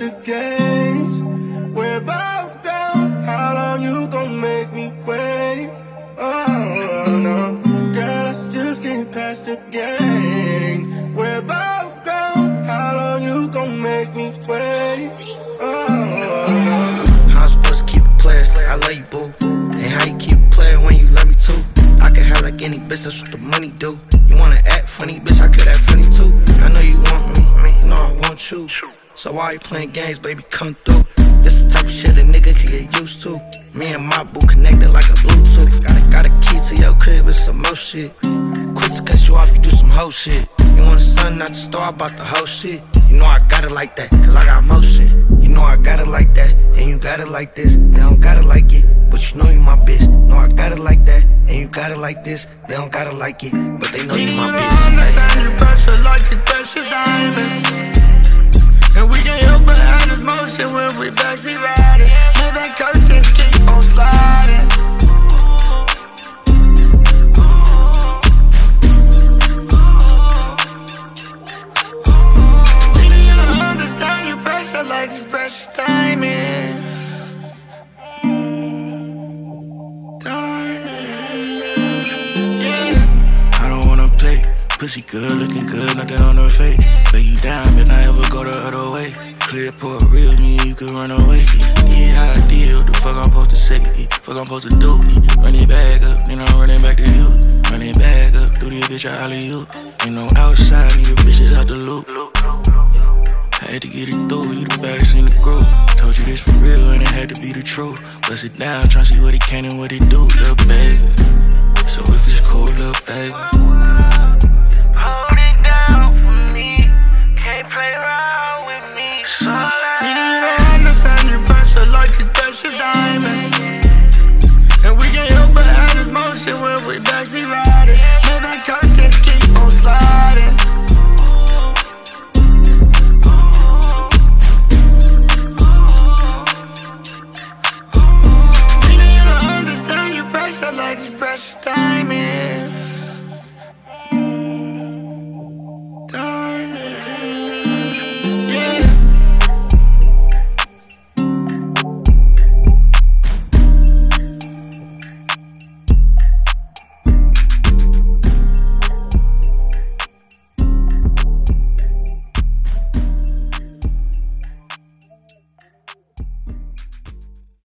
the games. We're both down. How long you gon' make me wait? Oh no, girl, let's just get past the game. We're both down. How long you gon' make me wait? Oh no. How I'm supposed to keep it playing? I love you, boo. And how you keep it playing when you love me too? I can have like any bitch, that's what the money do. You wanna act funny, bitch, I could act funny too. I know you want me, you know I want you. So why you playing games, baby, come through. This the type of shit a nigga can get used to. Me and my boo connected like a Bluetooth. Got a key to your crib with some more shit. Quit to cut you off, you do some hoe shit. You want the sun, not the star, about the whole shit. You know I got it like that, cause I got motion. You know I got it like that, and you got it like this. They don't got it like it, but you know you my bitch. Know I got it like that, and you got it like this. They don't got it like it, but they know you my bitch. You don't understand your pressure like it's precious diamonds. And we can't help but have this motion when we backseat riding. Maybe curtains keep on sliding. Baby, you don't understand your pressure like it's precious diamonds. I don't wanna play. Pussy good, looking good, nothing on her face. Lay you down, but not ever go the other way. Clear port, real me, you can run away. Yeah, how I deal, what the fuck I'm supposed to say? Fuck I'm supposed to do? Run it back up, then I'm running back to you. Run it back up, through this bitch, I holler you. You know, outside, need the bitches out the loop. Had to get it through, you the baddest in the group. Told you this for real, and it had to be the truth. Bust it down, tryna see what it can and what it do, little baby. So if it's cool, little baby.